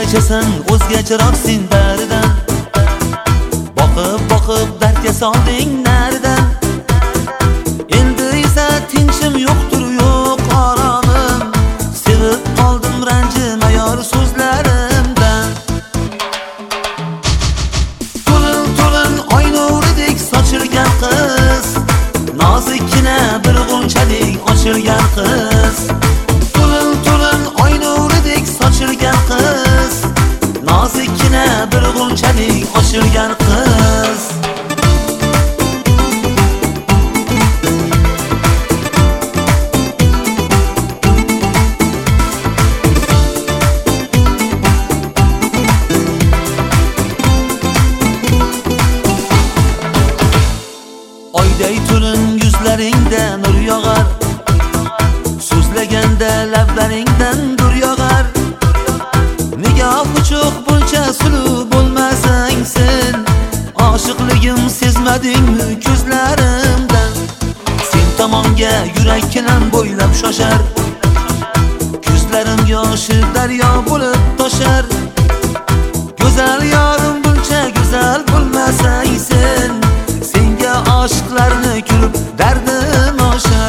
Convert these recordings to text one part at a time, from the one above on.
o'zgachasan, o'zgacharoq sen baridan. Boqib dardga solding naridan. Endi esa tinchim yo'qdir, yo'q oromim. Sevib qoldim ranjimayor so'zlarimdan. To'lin oy nuridek sochilgan qiz, nozikkina bir g'unchalik ochilgan qiz. To'lin oy nuridek sochilgan qiz, nozikkina bir g'unchalik ochilgan qiz. Oyday to'lin yuzlaringda nur yog'ar, so'zlaganda lablaringdan dur yog'ar. Nigohi cho'q buncha suluv bo'lmasang sen, oshiqligim sezmadingmi ko'zlarimdan? Sen tomonga yurakkinam bo'ylab shoshar, ko'zlarim yoshi daryo bo'lib toshar. Go'zal yorim buncha go'zal bo'lmasang sen, senga oshiqlarni ko'rib dardim oshar.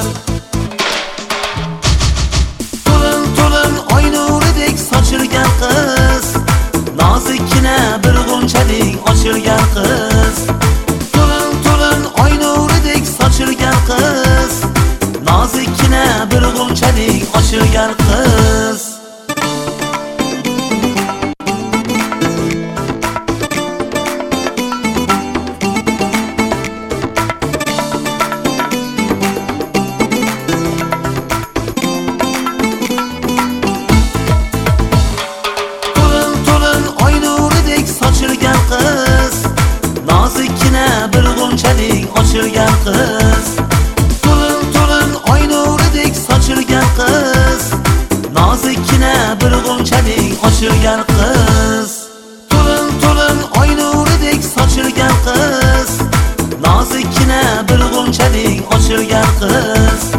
To'lin oy nuridek sochilgan qiz, nozikkina bir g'unchalik ochilgan qiz. To'lin oy nuridek sochilgan qiz, nozikkina bir g'unchalik ochilgan qiz. Nozikkina bir g'unchalik ochilgan qiz. To'lin oy nuridek sochilgan qiz, nozikkina bir g'unchalik ochilgan qiz. To'lin oy nuridek sochilgan qiz, nozikkina bir g'unchalik ochilgan qiz.